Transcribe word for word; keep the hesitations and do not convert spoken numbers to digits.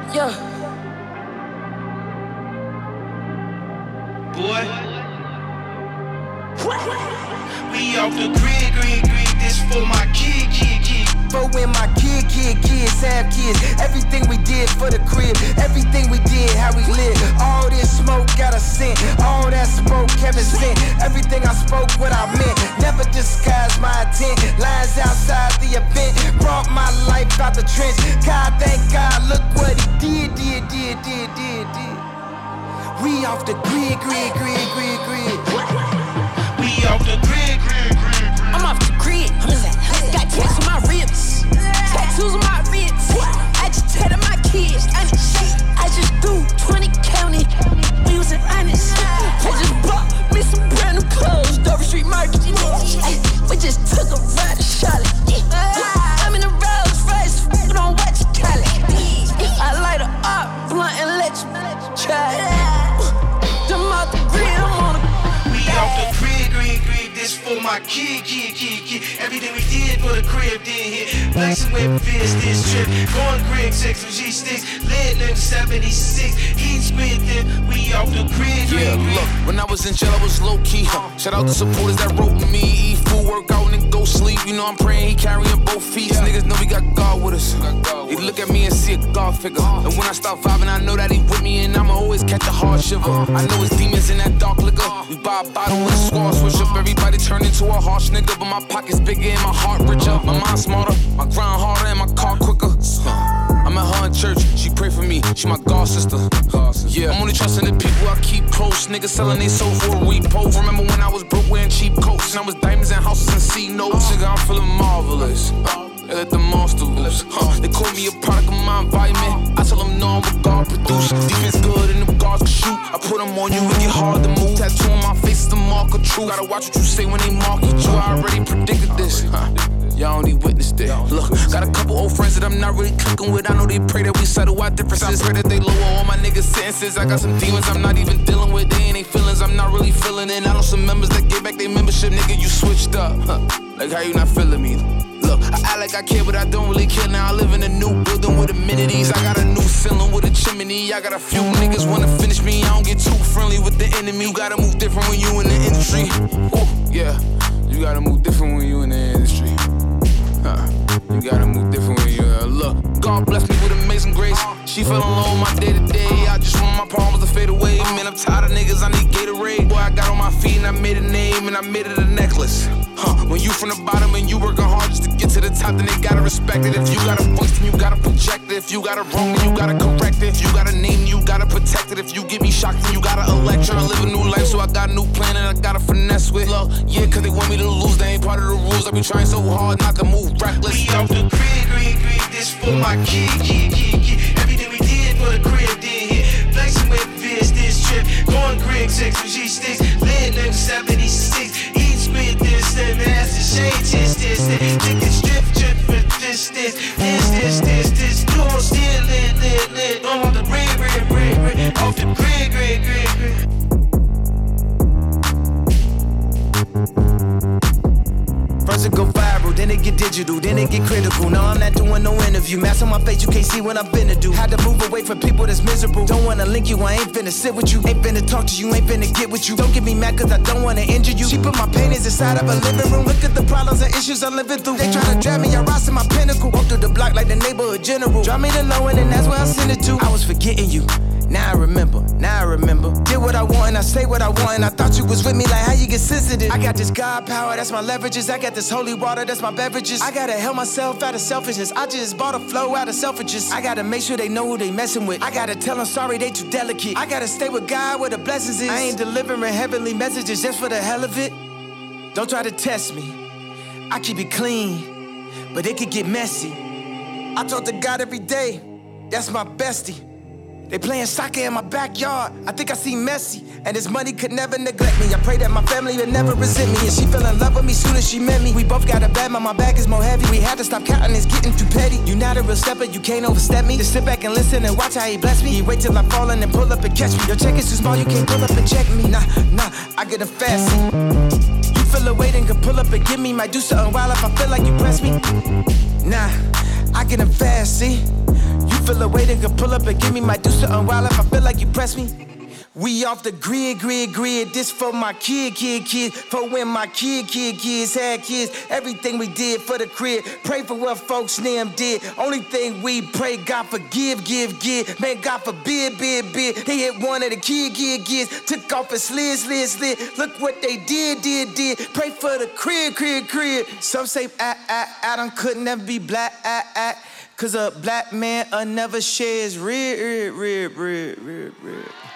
Yeah. Boy. We off the grid, grid, grid. This for my kid, kid, kid. For when my kid, kid, kids have kids. Everything we did for the crib. Everything we did, how we live. All this smoke got a scent. All that smoke Kevin sent. Everything I spoke, what I meant. Never disguised my intent. Lines outside the event. Brought my life out the trench. God, thank God, look what he did, did, did, did, did, did. We off the grid, grid, grid, grid, grid. We off the grid, grid, grid, grid. I'm off the grid. Got tats on my ribs. Tattoos on my wrists. I just tatted my kids. I just threw twenty county. We was in honest. I just bought me some brand new clothes. Dover Street Market. We just took a ride to Charlotte. I'm in a Rolls Royce. You don't watch it, Cali. I light her up, blunt and let you try it. Them off the grid, I'm on the We off the grid, grid, grid. This for my kid, kid, kid, kid. Everything we did for the crib, then hit. Flexing with fist this trip. Going grid, six and G sticks. Lit in seventy-six. Eat squid, then we off the grid, Yeah, grid, look, when I was in jail, I was low key. Huh? Shout out to supporters that wrote with me. Eat food, work out, and go sleep. You know I'm praying he carrying both feet. Yeah. Niggas know we got God with us. He look at me and see a God figure. And when I start vibing, I know that he with me, and I'ma always catch a hard shiver. I know it's demons in that dark liquor. We buy a bottle with a squad, switch up. Everybody turn into a harsh nigga, but my pocket's bigger and my heart richer. My mind smarter, my grind harder, and my car quicker. I'm at her in church, she pray for me, she my God sister. Yeah, I'm only trusting the people I keep close. Niggas selling they soul for a repo. Remember when I was broke wearing cheap coats, and I was diamonds and houses and C notes. Nigga, I'm feeling marvelous. They let the monster loose. Huh. They call me a product of my environment. I tell them no, I'm what God produced. Defense good and them guards can shoot. I put them on you, it get hard to move. Tattoo on my face is the mark of truth. Gotta watch what you say when they market you. I already predicted this. Huh. Y'all only witnessed it. Look, got a couple old friends that I'm not really clicking with. I know they pray that we settle our differences. Pray that they lower all my niggas' sentences. I got some demons I'm not even dealing with. They ain't they feelings I'm not really feeling it. I know some members that get back their membership. Nigga, you switched up. Huh. Like how you not feeling me? Look, I act like I care, but I don't really care. Now I live in a new building with amenities. I got a new ceiling with a chimney. I got a few niggas wanna finish me. I don't get too friendly with the enemy. You gotta move different when you in the industry. Ooh, yeah, you gotta move different when you in the industry. Huh. You gotta move different when you uh, look. God bless me with amazing grace. She fell alone my day to day. I just want my problems to fade away. Man, I'm tired of niggas. I need Gatorade. Boy, I got on my feet and I made a name and I made it a necklace. Huh. When you from the bottom and you working hard just to get to the top, then they gotta respect it. If you got a voice, then you gotta project it. If you got it wrong, then you gotta correct it. If you got a name, you gotta protect it. If you get me shocked, then you gotta elect. Tryna live a new life, so I got a new plan and I gotta finesse with. Look, yeah, cause they want me to lose. They ain't part of the rules. I be trying so hard not to move reckless. We off the grid, grid, grid. This for my kid, kid, kid, kid. Everything we did for the crib, then hit. Flexing with Viz this trip. Going grid, six and G sticks. Lit in seventy-six. Eat squid this, and that's the shade, this, this, this. Niggas strip, strip for this, this, this, this, this, this. You on still lit, lit, lit. On the grid, grid, grid, grid. Off the grid, grid, grid, grid. First it go viral, then it get digital, then it get critical. No, I'm not doing no interview. Mask on my face, you can't see what I'm finna do. Had to move away from people that's miserable. Don't wanna link you, I ain't finna sit with you. Ain't finna talk to you, ain't finna get with you. Don't get me mad cause I don't wanna injure you. She put my paintings inside of a living room. Look at the problems and issues I'm living through. They tryna drag me, I rise to my pinnacle. Walk through the block like the neighborhood general. Drop me the low end and that's where I send it to. I was forgetting you. Now I remember, now I remember. Did what I want and I say what I want. And I thought you was with me, like how you get sensitive. I got this God power, that's my leverages. I got this holy water, that's my beverages. I gotta help myself out of selfishness. I just bought a flow out of selfishness. I gotta make sure they know who they messing with. I gotta tell them sorry, they too delicate. I gotta stay with God where the blessings is. I ain't delivering heavenly messages just for the hell of it. Don't try to test me, I keep it clean, but it could get messy. I talk to God every day, that's my bestie. They playing soccer in my backyard. I think I see Messi, and his money could never neglect me. I pray that my family would never resent me, and she fell in love with me soon as she met me. We both got a bad, but my bag is more heavy. We had to stop counting, it's getting too petty. You not a real stepper, you can't overstep me. Just sit back and listen and watch how he bless me. He wait till I fall and then pull up and catch me. Your check is too small, you can't pull up and check me. Nah, nah, I get a fast seat. You feel a weight and can pull up and give me. Might do something wild if I feel like you press me. Nah, I get a fast seat. feel a way, then can pull up and give me my due something wild if I feel like you press me. We off the grid, grid, grid. This for my kid, kid, kids. For when my kid, kid, kids had kids. Everything we did for the crib. Pray for what folks them did. Only thing we pray, God forgive, give, give. Man, God forbid, bid, bid. They hit one of the kid, kid, kids. Took off and slid, slid, slid. Look what they did, did, did. Pray for the crib, crib, crib. Some say ah, ah, Adam could never be black, ah, ah. Cause a black man uh, never shares rib, rib, rib, rib, rib, rib.